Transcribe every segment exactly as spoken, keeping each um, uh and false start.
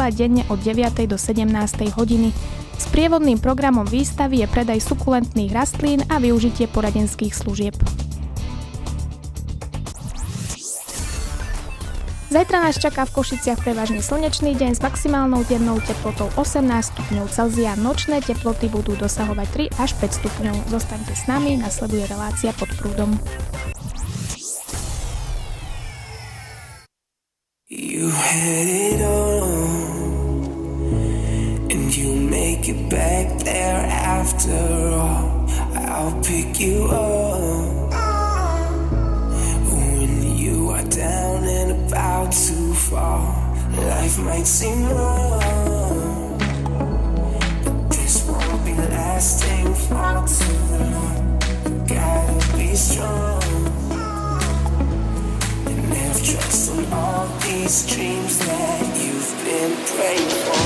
vysiela denne od deviatej do sedemnástej hodiny. Sprievodným programom výstavy je predaj sukulentných rastlín a využitie poradenských služieb. Zajtra nás čaká v Košiciach prevažne slnečný deň s maximálnou dennou teplotou osemnásť stupňov Celzia. Nočné teploty budú dosahovať tri až päť stupňov. Zostaňte s nami, nasleduje relácia Pod prúdom. You had it all and you make it back there after all. I'll pick you up down and about to fall. Life might seem long, but this won't be lasting for too long. Gotta be strong and have trust in all these dreams that you've been praying for.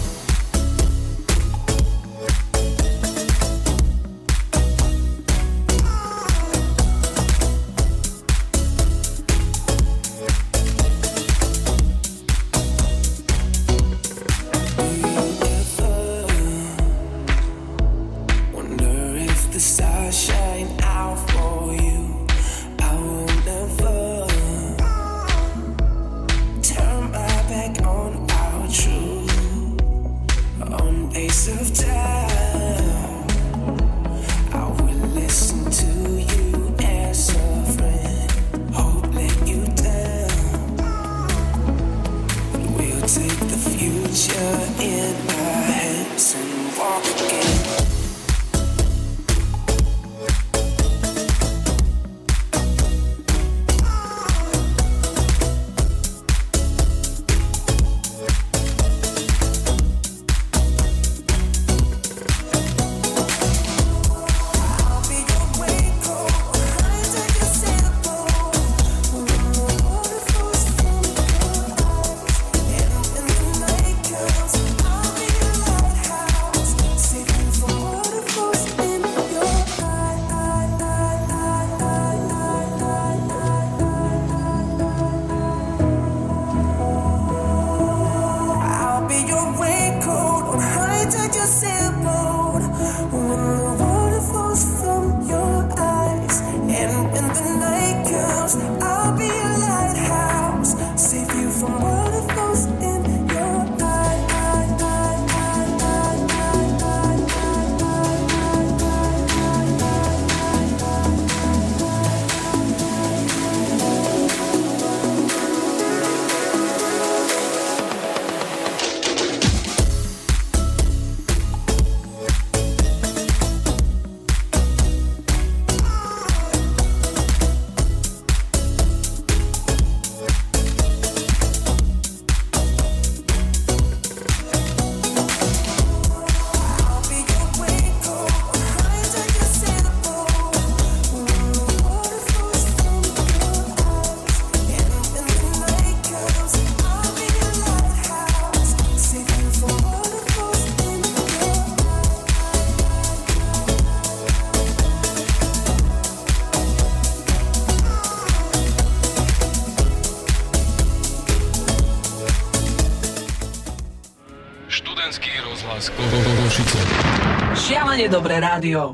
Šialene dobré rádio.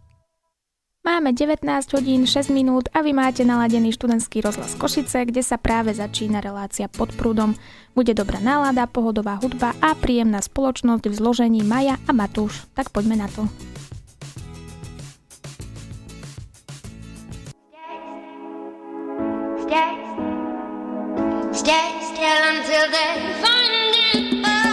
Máme devätnásť hodín šesť minút a vy máte naladený študentský rozhlas Košice, kde sa práve začína relácia Pod prúdom. Bude dobrá nálada, pohodová hudba a príjemná spoločnosť v zložení Maja a Matúš. Tak poďme na to. Stay, stay still until they find it out.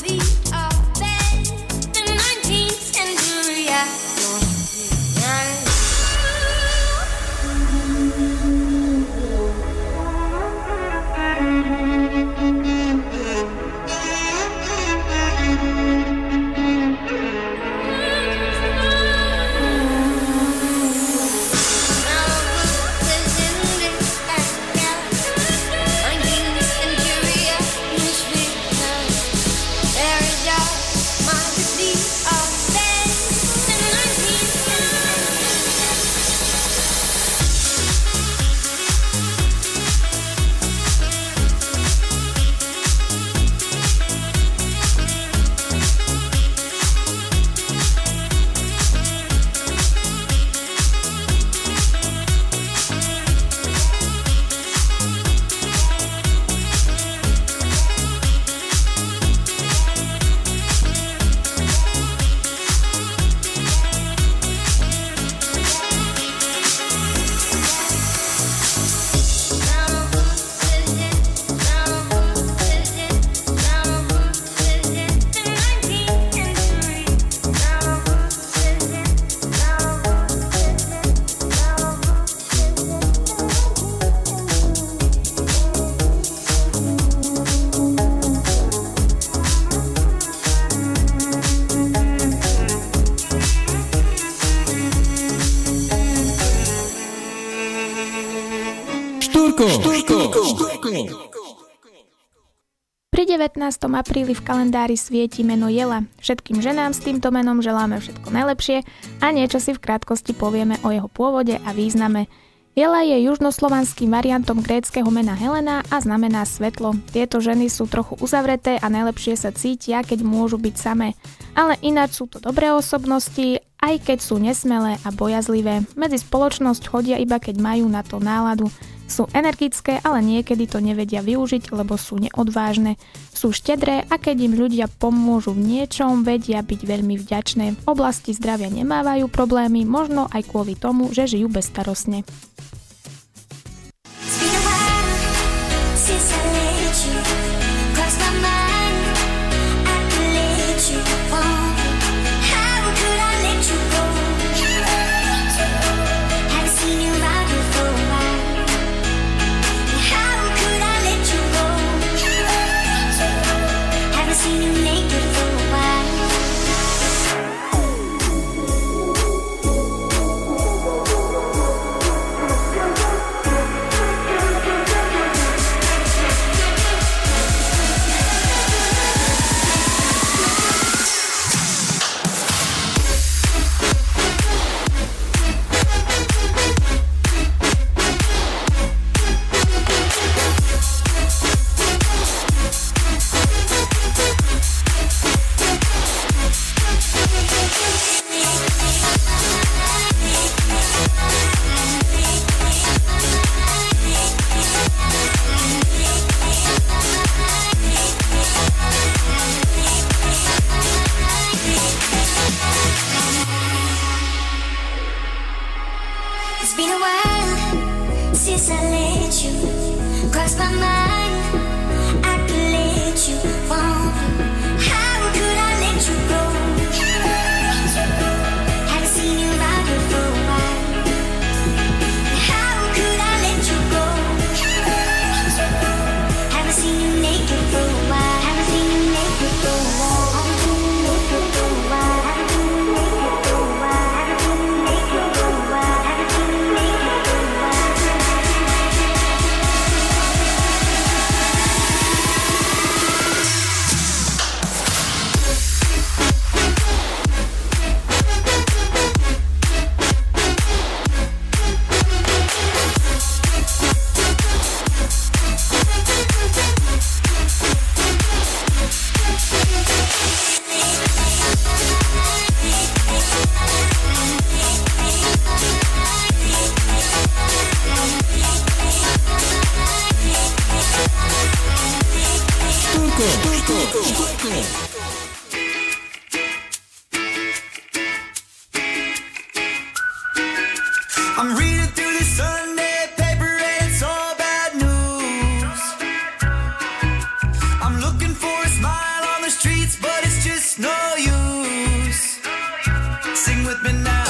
Pri devätnásteho apríli v kalendári svieti meno Jela. Všetkým ženám s týmto menom želáme všetko najlepšie a niečo si v krátkosti povieme o jeho pôvode a význame. Jela je južnoslovanským variantom gréckeho mena Helena a znamená svetlo. Tieto ženy sú trochu uzavreté a najlepšie sa cítia, keď môžu byť samé. Ale ináč sú to dobré osobnosti, aj keď sú nesmelé a bojazlivé. Medzi spoločnosť chodia iba keď majú na to náladu. Sú energické, ale niekedy to nevedia využiť, lebo sú neodvážne. Sú štedré a keď im ľudia pomôžu v niečom, vedia byť veľmi vďačné. V oblasti zdravia nemávajú problémy, možno aj kvôli tomu, že žijú bezstarostne. it's no use. Sing with me now.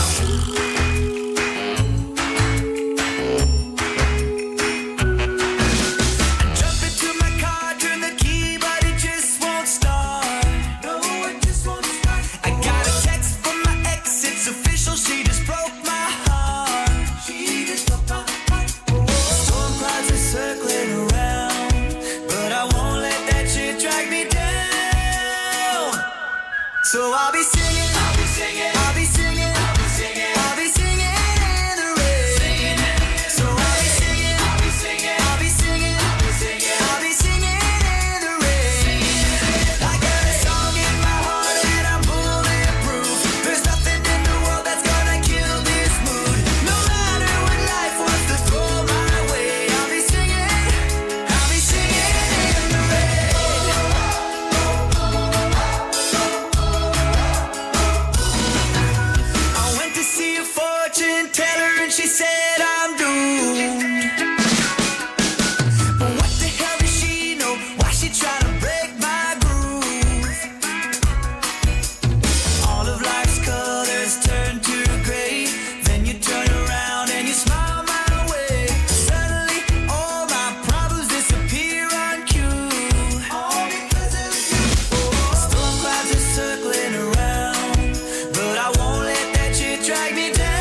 So I'll be singing, I'll be singing, I'll be singing, I'll be singing, I'll be singing in the rain. Singing in the rain. So I'll be singing, I'll be singing, I'll be singing, I'll be singing, I'll be singing in the rain. I got a song in my heart and I'm bulletproof. There's nothing in the world that's gonna kill this mood. No matter what life wants to throw my way, I'll be singing, I'll be singing in the rain. Teller and she said I'm doomed. But what the hell does she know? Why she trying to break my groove? All of life's colors turn to gray. Then you turn around and you smile my way. Suddenly all my problems disappear on cue. All because of you. Storm clouds are circling around, but I won't let that shit drag me down.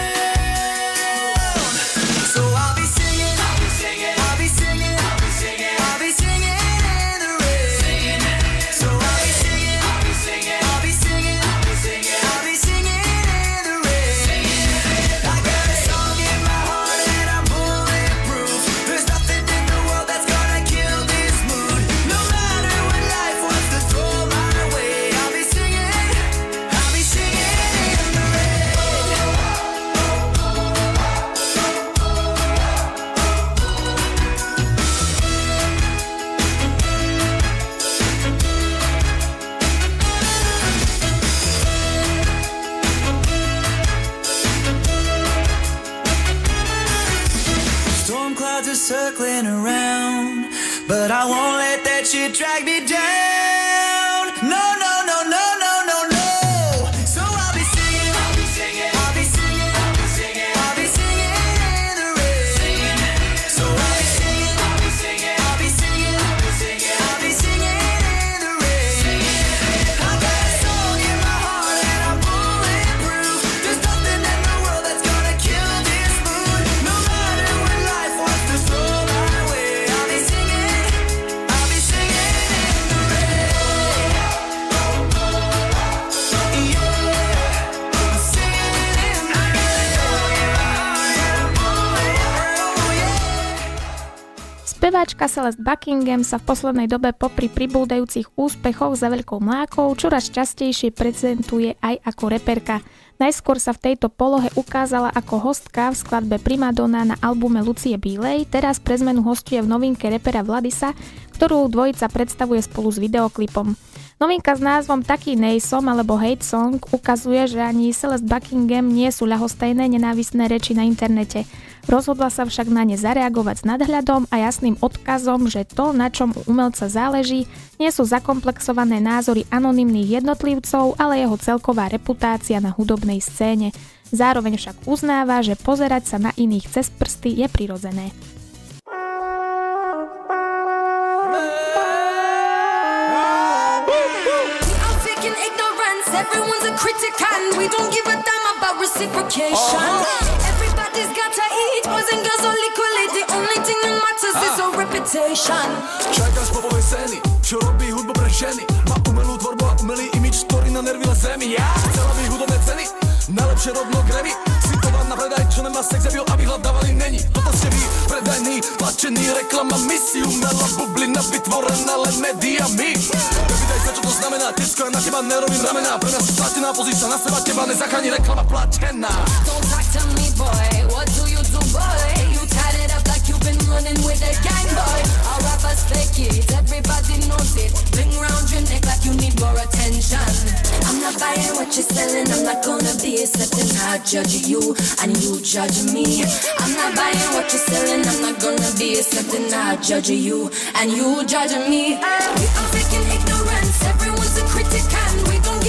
Circling around, but I won't let that shit drag me down. No, no, no, no, no, no, no. So I'll be singing, I'll be singing, I'll be singing, I'll be singing, I'll be singing in the rain. So I'll be singing, I'll be singing, I'll be singing, I'll be singing, I'll be singing in the rain. I got a song in my heart and I'm bulletproof. There's nothing in the world that's gonna kill this mood. No matter what life wants to throw. Speváčka Celeste Buckingham sa v poslednej dobe popri pribúdajúcich úspechoch za veľkou mlákou čoraz častejšie prezentuje aj ako reperka. Najskôr sa v tejto polohe ukázala ako hostka v skladbe Primadonna na albume Lucie Bílej, teraz pre zmenu hostuje v novinke repera Vladisa, ktorú dvojica predstavuje spolu s videoklipom. Novinka s názvom Taký nejsom alebo Hate Song ukazuje, že ani Celeste Buckingham nie sú ľahostajné nenávistné reči na internete. Rozhodla sa však na ne zareagovať s nadhľadom a jasným odkazom, že to, na čom u umelca záleží, nie sú zakomplexované názory anonymných jednotlivcov, ale jeho celková reputácia na hudobnej scéne. Zároveň však uznáva, že pozerať sa na iných cez prsty je prirodzené. Everyone's a critic and we don't give a damn about reciprocation. Uh-huh. Everybody's got to eat, boys and girls all equally. The only thing that matters uh. is our reputation. Čakáš popovej scény, čo robí hudbu pre ženy. Má umelú tvorbu a umelý imič, ktorý na nervy zemi. Ja chcela by hudobné ceny, najlepšie rovno Grammy. Citovať na predaj, čo nemá sex, aby ho vyhľadávaný není. Toto ste vy, predajný, tlačený, reklama, misi, umelá bublina, vytvorená len médiami. Nepýtaj sa, čo to znamená, tecko, ja na teba nerobím ramená. Pre nás platená pozícia, na seba teba nezachráni reklama platená. Don't talk to me, boy, what do you do, boy? You tied it up like you've been running with a gang, boy. Our rappers fake it, everybody knows it. Ring round your neck like you need more attention. I'm not buying what you're selling, I'm not gonna be accepting how I judge you and you judge me. I'm not buying what you're selling, I'm not gonna be accepting how I judge you and you judge me. We are freaking ignorance, everyone's a critic and we don't give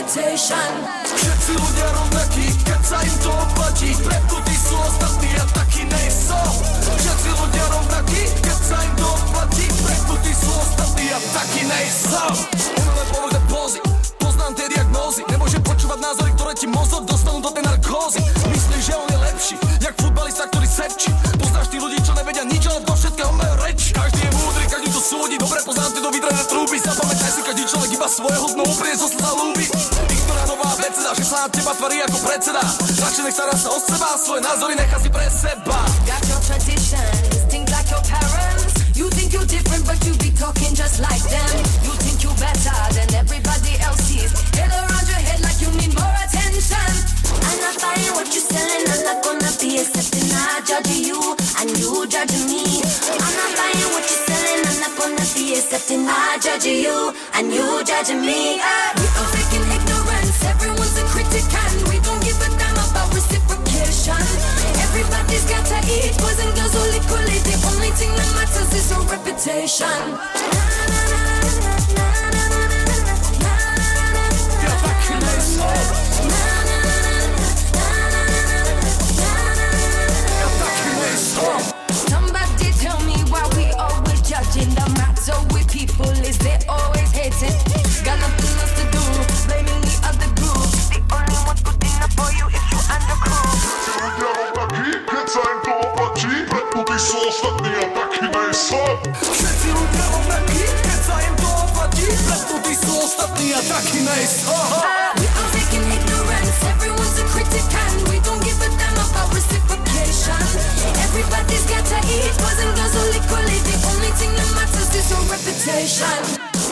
reputation. Všetci ľudia rovnakí, keď sa im to oplatí. Prepnutí sú ostatní a taký nejsom. Všetci ľudia rovnakí, keď sa im to oplatí. Prepnutí sú ostatní a taký nejsom. Umelé povrde pózy, poznám tie diagnózy. Nemôžem počúvať názory, ktoré ti mozog dostanú do tej narkózy. Myslíš, že on je lepší, jak futbalista, ktorý sevčí. Poznáš tí ľudí, čo nevedia nič, ale do všetkého majú reč. Každý je múdry, každý to súdi. Dobre poznám tie do vydrené trúby. Zapamätaj si, každý človek iba svoje hodno uprie zo slza ľúbi. Ignoránová abeceda, že sa na teba tvarí ako predseda. Radšej nech sa raz o seba, svoje názory nechá si pre seba. Got your traditions, think like your parents. You think you're different, but you be talking just like them. You think you better than everybody else is. Head around your head like you need more attention. I'm not buying what you're selling. I'm not gonna be accepting. I judge you and you judge me. I'm not buying what you're selling. I'm not gonna be accepting. I judge you and you judge me. We all faking ignorance. Everyone's a critic and we don't give a damn about reciprocation. Everybody's got to eat. Boys and girls all equally. The only thing that matters is your reputation. Ja taký nejsom. Ja taký nejsom. Somebody tell me why we always judging. The matter with people is they always hating. Got nothing else to do, blaming the other group. The only one's good enough for you if you and your crew. Všetci ľudia rovnakí, keď sa im to oplatí. Prepnutí sú ostatní a taký nejsom. We all faking ignorance. Everyone's a critic and we don't give a damn about reciprocation. Everybody's got to eat. Boys and girls all equally. The only thing that matters is your reputation.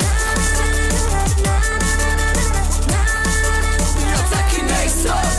Ja taký nejsom.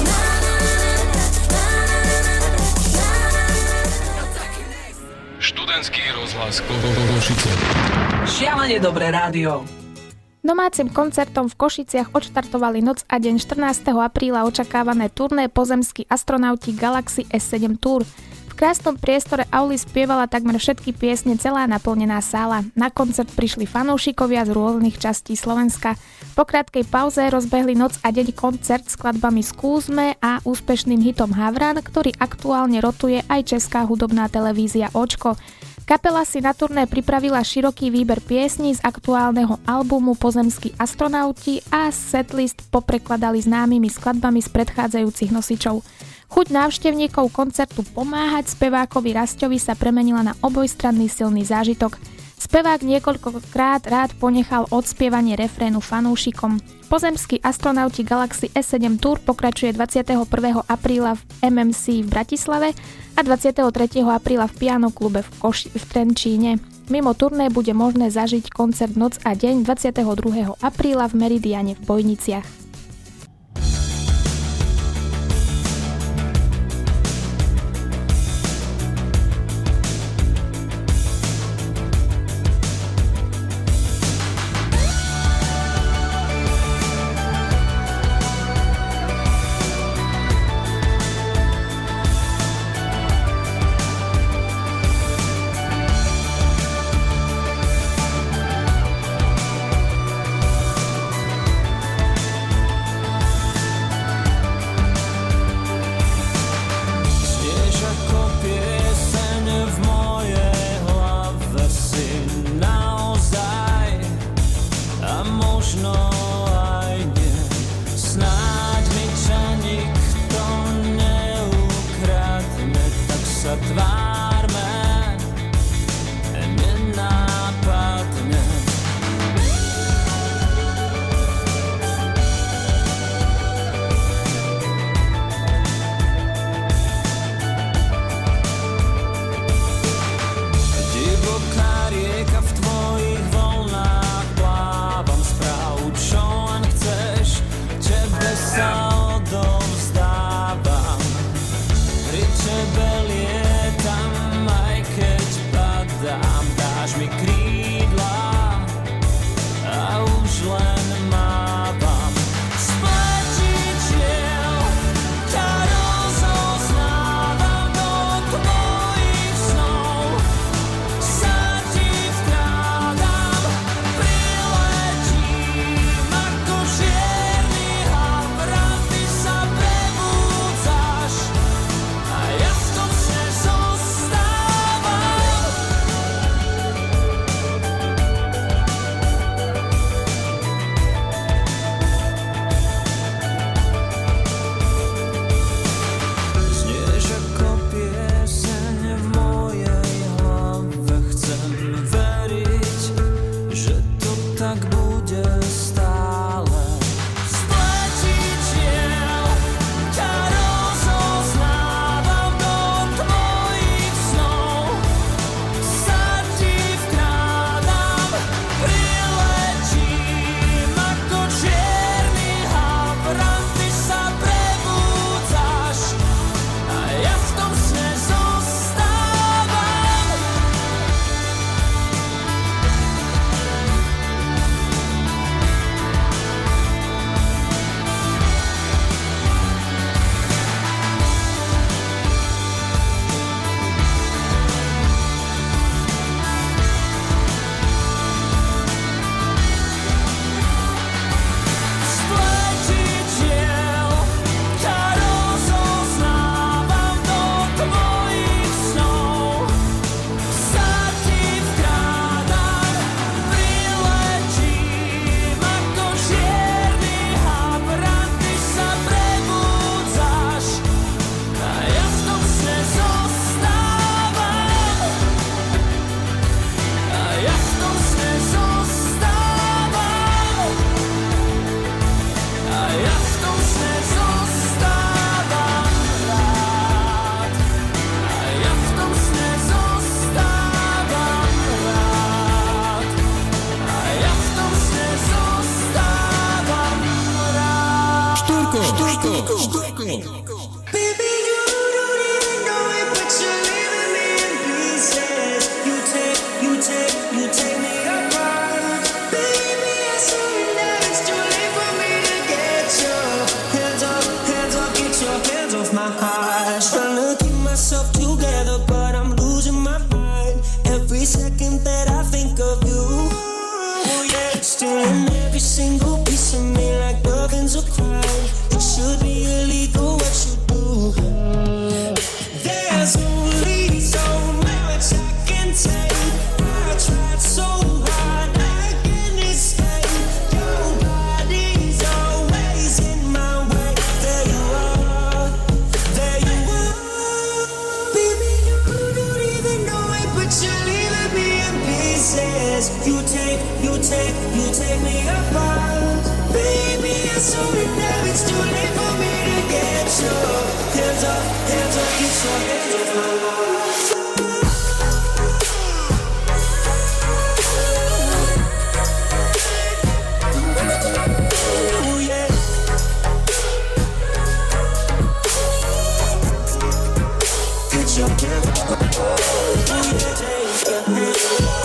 Študentský rozhlas Košice. Šialene dobré rádio. Domácim koncertom v Košiciach odštartovali noc a deň štrnásteho apríla očakávané turné pozemskí astronauti Galaxy es sedem Tour. V krásnom priestore auly spievala takmer všetky piesne celá naplnená sála. Na koncert prišli fanúšikovia z rôznych častí Slovenska. Po krátkej pauze rozbehli noc a deň koncert s skladbami Skúsme a úspešným hitom Havran, ktorý aktuálne rotuje aj česká hudobná televízia Očko. Kapela si na turné pripravila široký výber piesní z aktuálneho albumu Pozemskí astronauti a setlist poprekladali známymi skladbami z predchádzajúcich nosičov. Chuť návštevníkov koncertu pomáhať spevákovi Rasťovi sa premenila na obojstranný silný zážitok. Spevák niekoľkokrát rád ponechal odspievanie refrénu fanúšikom. Pozemskí astronauti Galaxy es sedem Tour pokračuje dvadsiateho prvého apríla v em em cé v Bratislave a dvadsiateho tretieho apríla v Piano klube v, Koši- v Trenčíne. Mimo turné bude možné zažiť koncert Noc a deň dvadsiateho druhého apríla v Meridiane v Bojniciach. Baby, you don't even know it, but you're leaving me in pieces. You take, you take, you take me apart. Baby, I surrender, it's too late for me to get your hands off, hands off, get your hands off my heart. Trying to keep myself together, but I'm losing my mind. Every second that I think of you, oh yeah, still in every single piece of me like nothing's a crime. It should be illegal what you do. There's only so much I can take. I tried so hard, I can't escape. Your body's always in my way. There you are, there you are. Baby, you don't even know it, but you're leaving me in pieces. You take, you take, you take me apart. Baby, I surrender, it's too late for me to get your hands up, hands up, get your hands off my heart. Ooh, yeah. Get your hands off my heart. Ooh, yeah, take your hands off.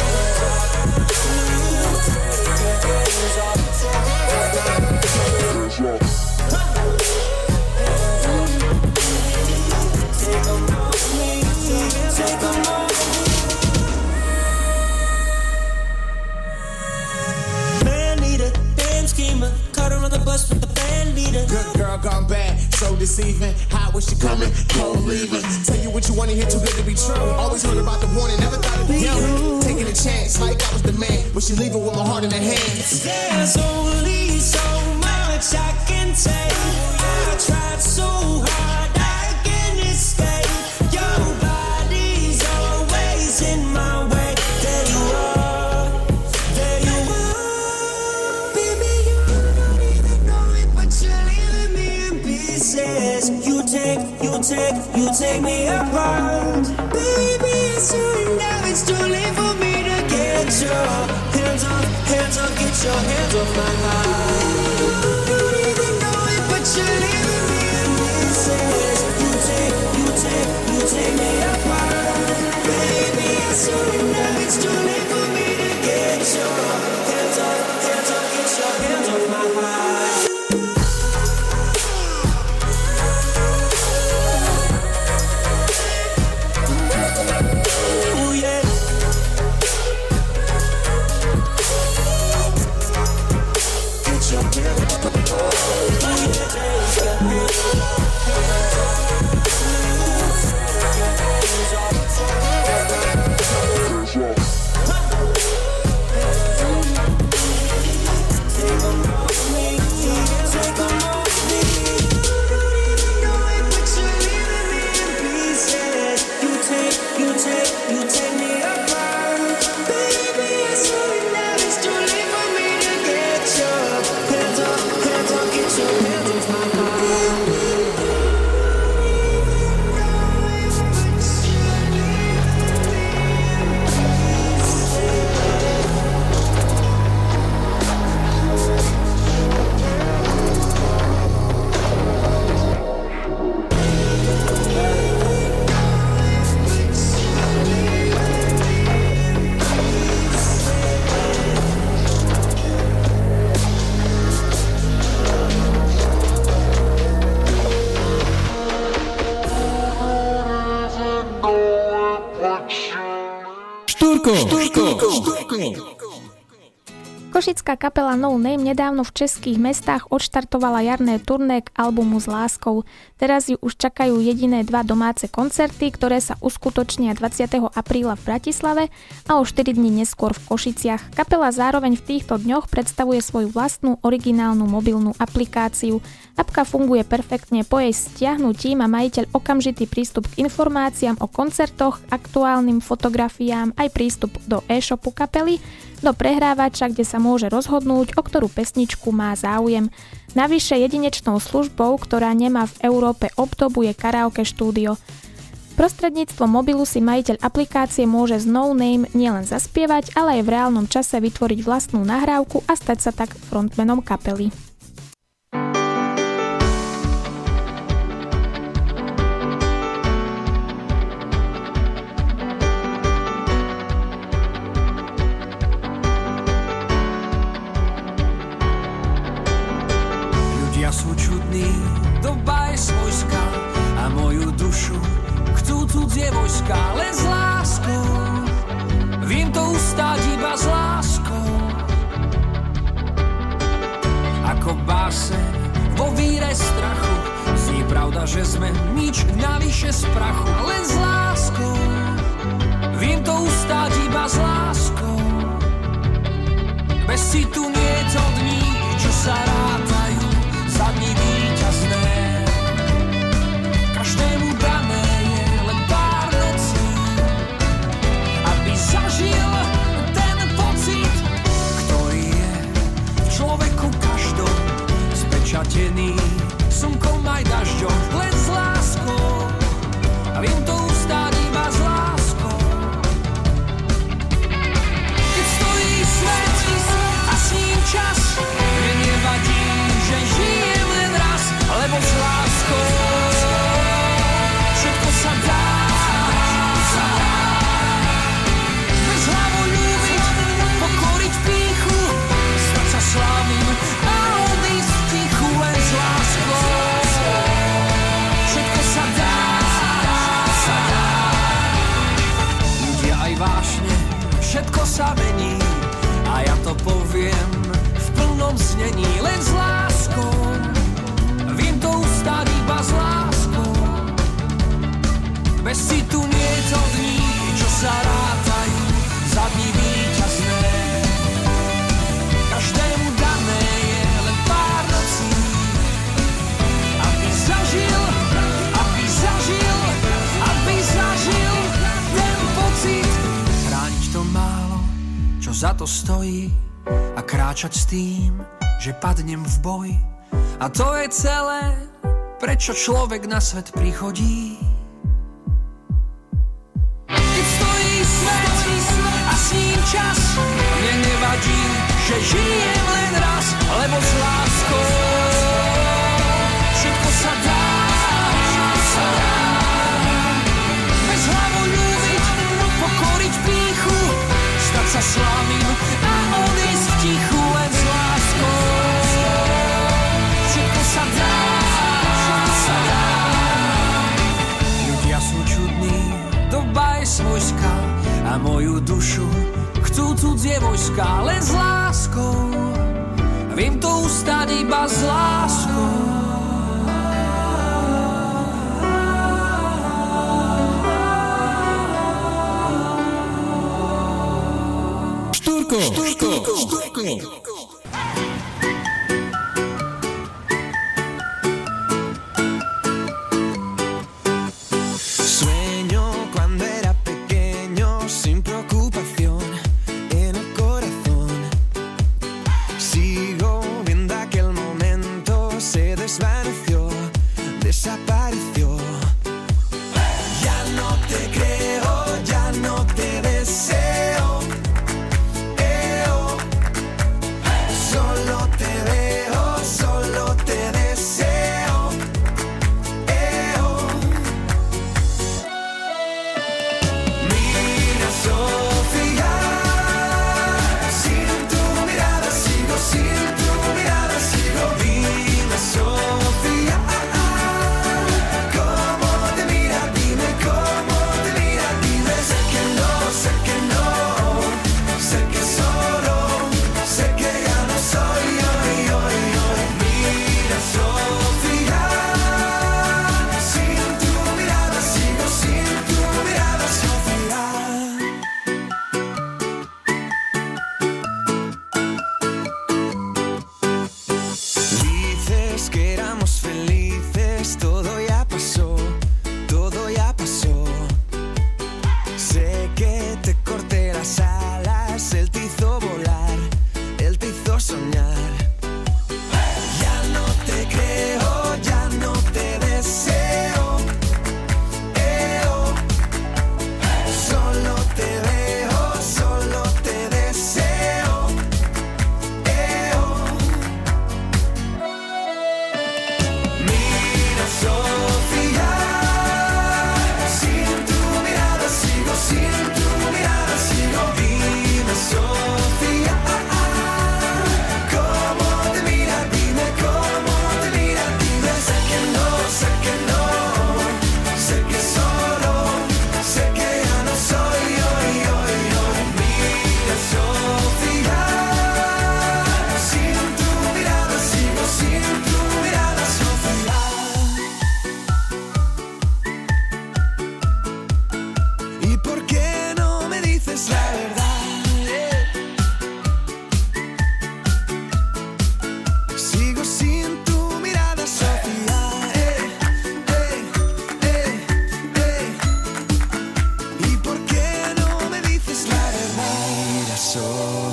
Good girl gone bad, so deceiving. How was she coming? Cold leaving. Tell you what you wanna hear, too good to be true. Always heard about the warning, never thought it'd be you. Taking a chance, like I was the man, but she leaving with my heart in her hands. There's only so much I can take. I tried so hard, I can't escape. Your body's always in my way. There you are, there you are. Baby, you don't even know it, but you're leaving me in pieces. You take, you take, you take me apart. Baby, I surrender, it's too late for me to get your hands off, hands off, get your hands off my heart. You don't even know it, but you're leaving me in pieces. You take, you take, you take me apart. Baby, I surrender, it's too late for me to get your hands off, hands off, get your hands off my heart. Ooh, yeah. Get your hands off my heart. Ooh, yeah, take your hands off. Košická kapela No Name nedávno v českých mestách odštartovala jarné turné k albumu S láskou. Teraz ju už čakajú jediné dva domáce koncerty, ktoré sa uskutočnia dvadsiateho apríla v Bratislave a o štyri dni neskôr v Košiciach. Kapela zároveň v týchto dňoch predstavuje svoju vlastnú originálnu mobilnú aplikáciu. Apka funguje perfektne, po jej stiahnutí má majiteľ okamžitý prístup k informáciám o koncertoch, aktuálnym fotografiám, aj prístup do e-shopu kapely, do prehrávača, kde sa môže rozhodnúť, o ktorú pesničku má záujem. Navyše jedinečnou službou, ktorá nemá v Európe obdobu, je karaoke štúdio. Prostredníctvom mobilu si majiteľ aplikácie môže z No Name nielen zaspievať, ale aj v reálnom čase vytvoriť vlastnú nahrávku a stať sa tak frontmanom kapely. že sme nič navyše z prachu, len s láskou. Viem to ustáť iba s láskou. Bez citu nie je to dní, čo sa rátajú za dní víťazné. Každému dané je len pár nocí, aby zažil ten pocit, ktorý je v človeku každom spečatený slnkom aj dažďom, len s láskou. A viem to ustáť iba s láskou. Keď stojí svet a s ním čas, mne nevadí, že žijem len raz, lebo s láskou všetko sa dá. Bez hlavoľúbiť, pokoriť pýchu, stať sa slávnym a odísť v tichu, len s láskou všetko sa dá. Ľudia aj vášne, všetko sa mení a ja to poviem v plnom znení, len s láskou. Viem to ustáť iba s láskou. Bez citu nie je to dní, čo sa rátajú za dní víťazné. Každému dané je len pár nocí, aby zažil, aby zažil, aby zažil ten pocit. Chrániť to málo, čo za to stojí, a kráčať s tým, že padnem v boji. A to je celé, prečo človek na svet prichodí. Keď stojí svet a s ním čas, mne nevadí, že žijem len raz, lebo s láskou všetko sa dá. Bez hlavoľúbiť, pokoriť pýchu, stať sa slávnym a odísť v tichu, len s láskou všetko sa dá. Ľudia sú čudní, doba je svojská a moju dušu chcú cudzie vojska, len s láskou. Viem to ustáť iba s láskou. Štúrko, Štúrko, Štúrko.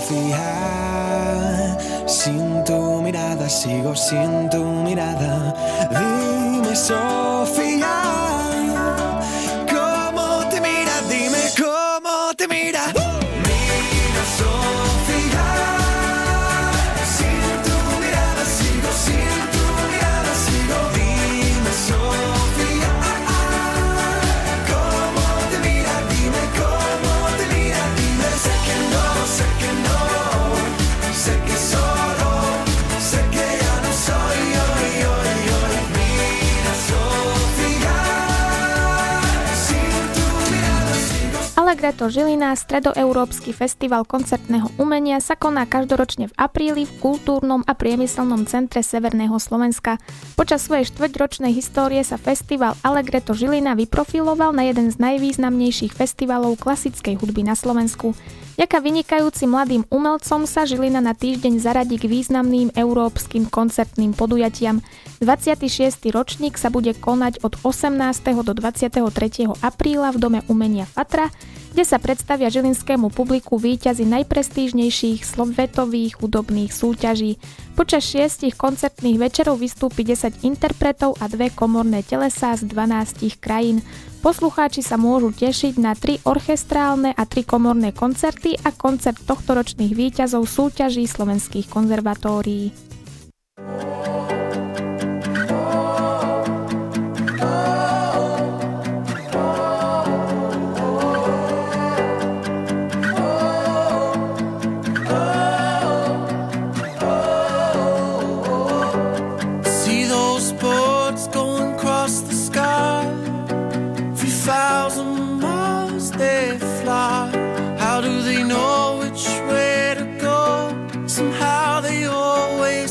Sofía, sin tu mirada sigo sin tu mirada. Dime, Sofía, ¿cómo te mira? Dime cómo te mira. Mira, Sofía, sin tu mirada sigo, sin tu mirada sigo. Dime, Sofía, ¿cómo te mira? Dime cómo te mira. Dime, sé que no, sé que no, sé que solo, sé que ya no soy yo, yo, yo. Mira, Sofía, sin tu mirada sigo. Allegretto Žilina, stredoeurópsky festival koncertného umenia, sa koná každoročne v apríli v kultúrnom a priemyselnom centre Severného Slovenska. Počas svojej štvrťročnej histórie sa festival Allegretto Žilina vyprofiloval na jeden z najvýznamnejších festivalov klasickej hudby na Slovensku. Vďaka vynikajúcim mladým umelcom sa Žilina na týždeň zaradí k významným európskym koncertným podujatiam. dvadsiaty šiesty ročník sa bude konať od osemnásteho do dvadsiateho tretieho apríla v Dome umenia Fatra, kde sa predstavia žilinskému publiku víťazi najprestížnejších slovetových hudobných súťaží. Počas šiestich koncertných večerov vystúpi desať interpretov a dve komorné telesá z dvanástich krajín. Poslucháči sa môžu tešiť na tri orchestrálne a tri komorné koncerty a koncert tohtoročných víťazov súťaží slovenských konzervatórií. Thousand miles they fly. How do they know which way to go? Somehow they always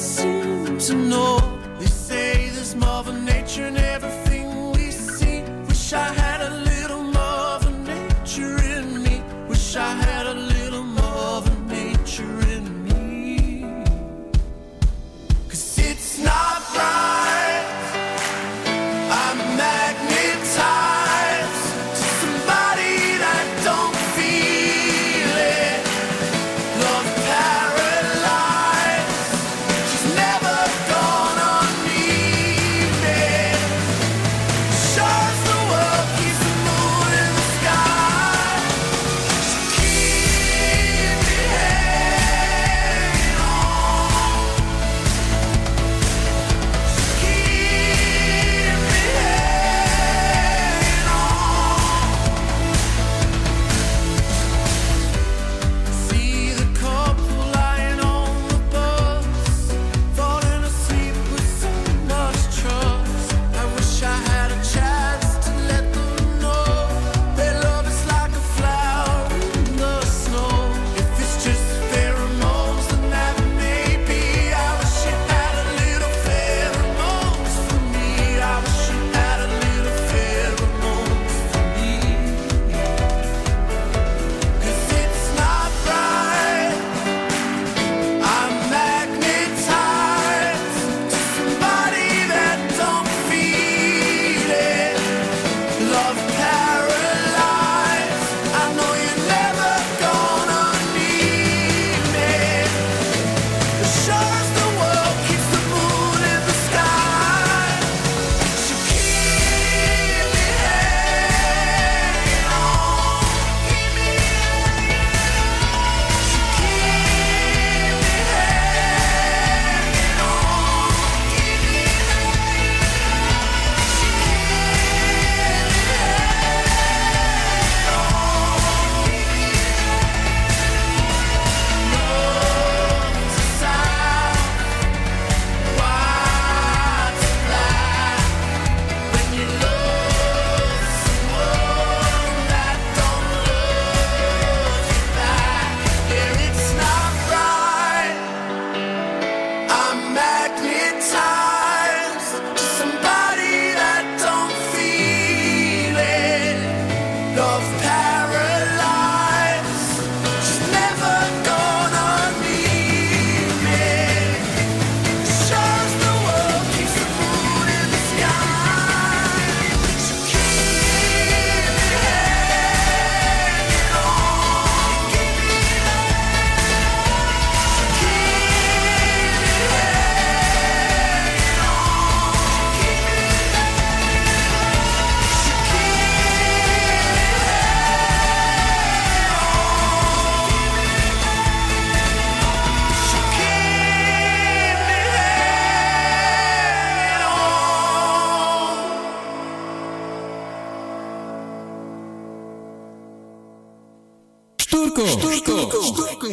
Štúrko, Štúrko, Štúrko.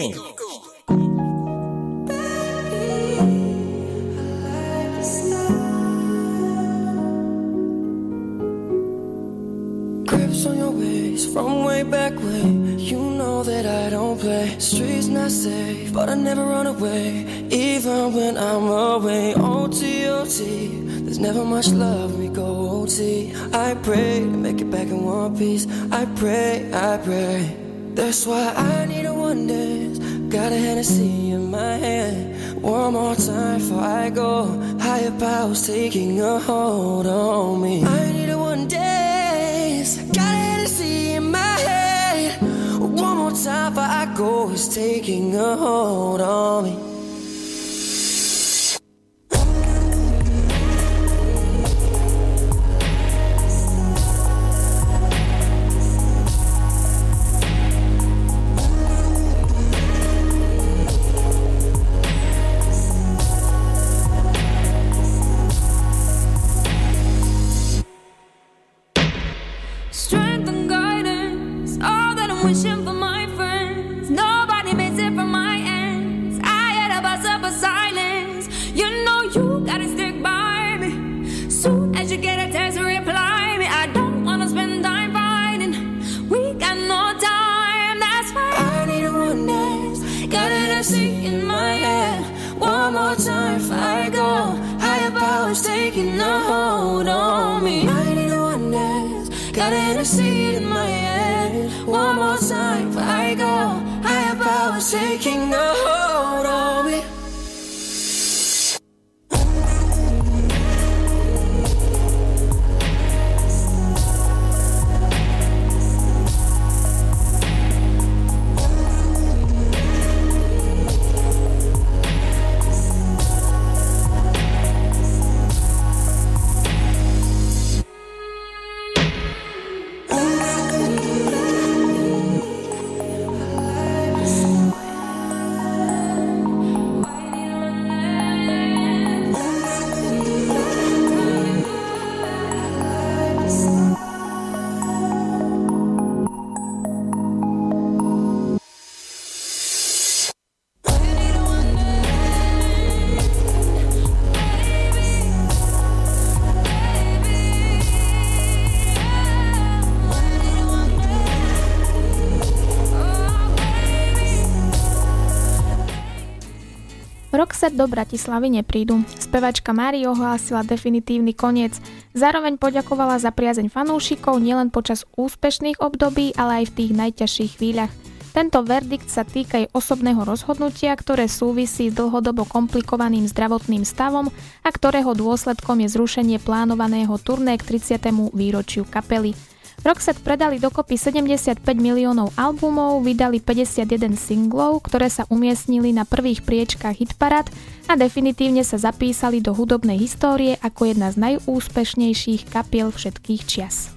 Grips on your waist from way back when. You know that I don't play. Streets not safe, but I never run away, even when I'm away. O T, O T, there's never much love, we go O T. I pray to make it back in one piece. I pray, I pray. That's why I need a one dance. Got a Hennessy in my hand. One more time before I go. Higher powers taking a hold on me. I need a one dance. Got a Hennessy in my hand. One more time before I go. It's taking a hold on me. Taking a hold on me. I need a one dance. Got a Hennessy in my head. One more time before I go. Higher powers taking a hold on me. Roxette do Bratislavy neprídu. Spevačka Mári ohlásila definitívny koniec. Zároveň poďakovala za priazeň fanúšikov nielen počas úspešných období, ale aj v tých najťažších chvíľach. Tento verdikt sa týka jej osobného rozhodnutia, ktoré súvisí s dlhodobo komplikovaným zdravotným stavom a ktorého dôsledkom je zrušenie plánovaného turné k tridsiatemu výročiu kapely. Roxette predali dokopy sedemdesiatpäť miliónov albumov, vydali päťdesiatjeden singlov, ktoré sa umiestnili na prvých priečkách hitparád a definitívne sa zapísali do hudobnej histórie ako jedna z najúspešnejších kapiel všetkých čias.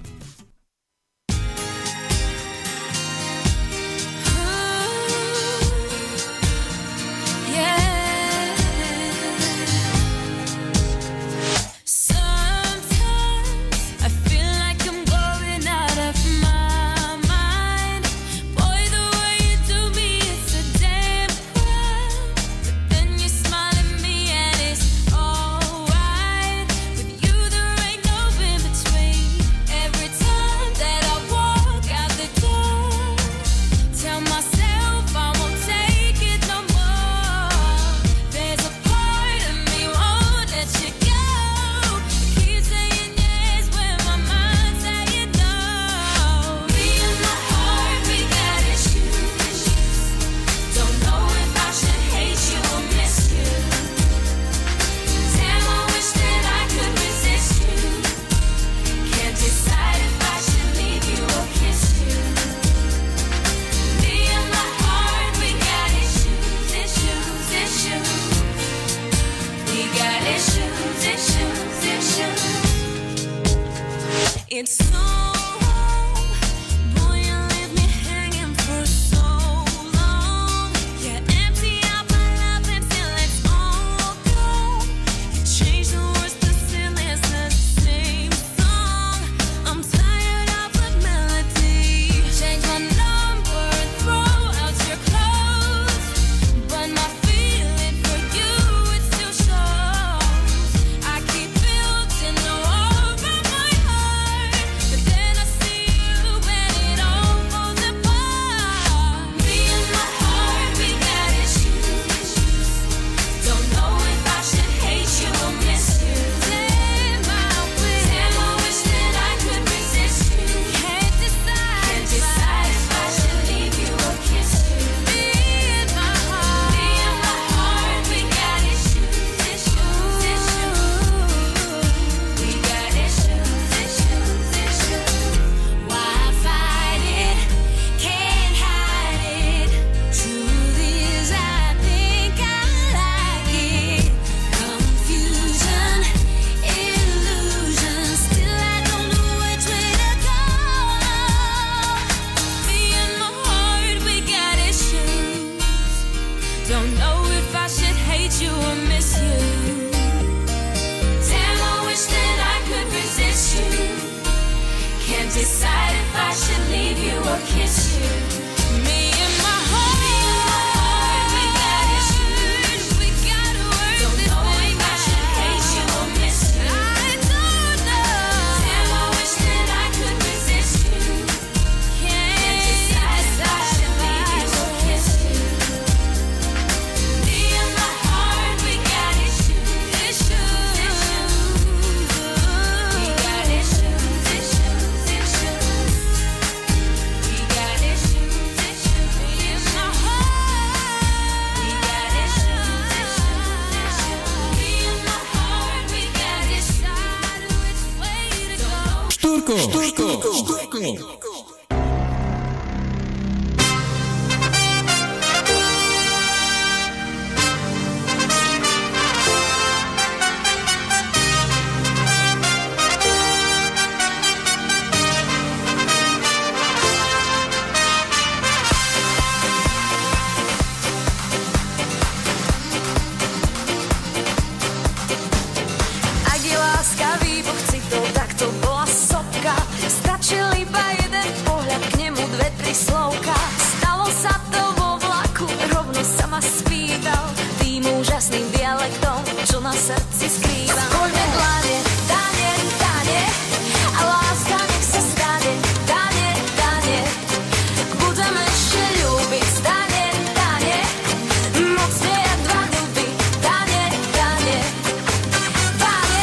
Every Don't know if I should hate you or miss you. Damn, I wish that I could resist you. Can't decide if I should leave you or kiss you. Me and my heart, we got issues. We gotta work this thing out. Don't know if I should hate you or miss you. I don't know. Damn, I wish that I could resist you. Can't decide if I should leave you or kiss you. Me and my heart, we got issues. Issues, issues. We got issues, issues, issues. We got issues, issues. Me and my heart, we got issues, issues, issues. Me and my heart, we got decide which way to go. Štúrko, štúrko, štúrko. Ak je láska výbuch citov, tak to bola sopka. Stačil iba jeden pohľad, k nemu dve, tri slovka. Stalo sa to vo vlaku, rovno sa ma spýtal tým úžasným dialektom, čo na srdci skrývam. Poďme dlane, dane, dane, a láska nech sa stane. Dane, dane, budeme ešte ľúbiť. Dane, dane, mocne jak dva duby. Dane, dane, dane.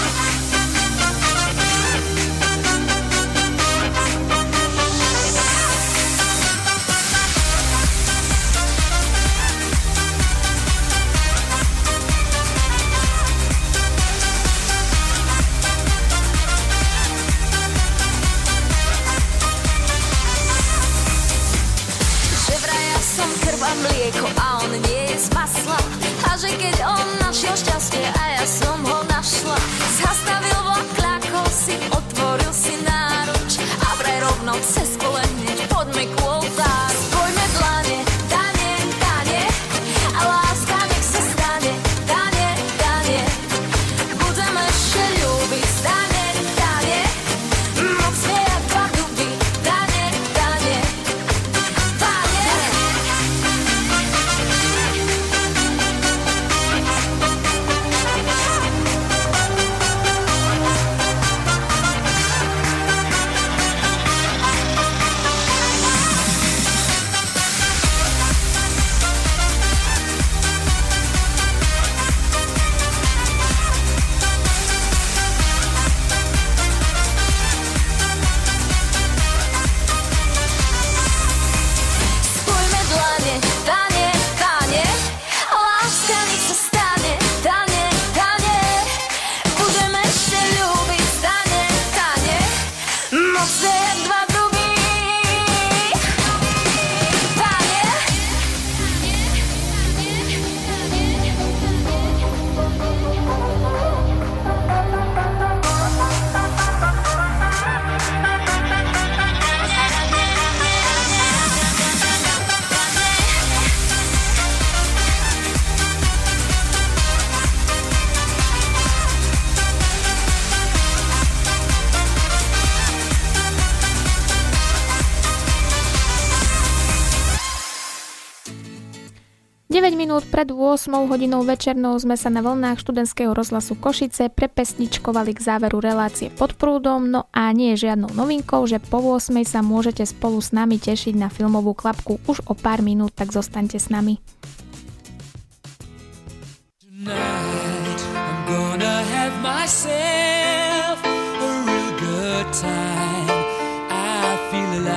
Že vraj ja som krv a mlieko a on nie je z masla. A že keď on našiel šťastie a ja som ho našla. Zastavil vlak, kľakol si, otvoril si náruč a vraj rovno cez kole hneď poďme k oltáru. Poďme dlane, dane, dane, a láska nech sa stane. Dane, dane, budeme ešte ľúbiť. Dane, dane, mocne jak dva duby. Dane, dane, dane. Spojme dlane, dane, dane, a láska nech sa stane. Dane, dane, budeme ešte ľúbiť. Dane, dane, mocne jak dva duby. Dane. deväť minút pred ôsmou hodinou večernou sme sa na vlnách študentského rozhlasu Košice prepesničkovali k záveru relácie Pod prúdom, no a nie je žiadnou novinkou, že po ôsmej sa môžete spolu s nami tešiť na filmovú klapku už o pár minút, tak zostaňte s nami. Tonight I'm gonna have myself a real good time. I feel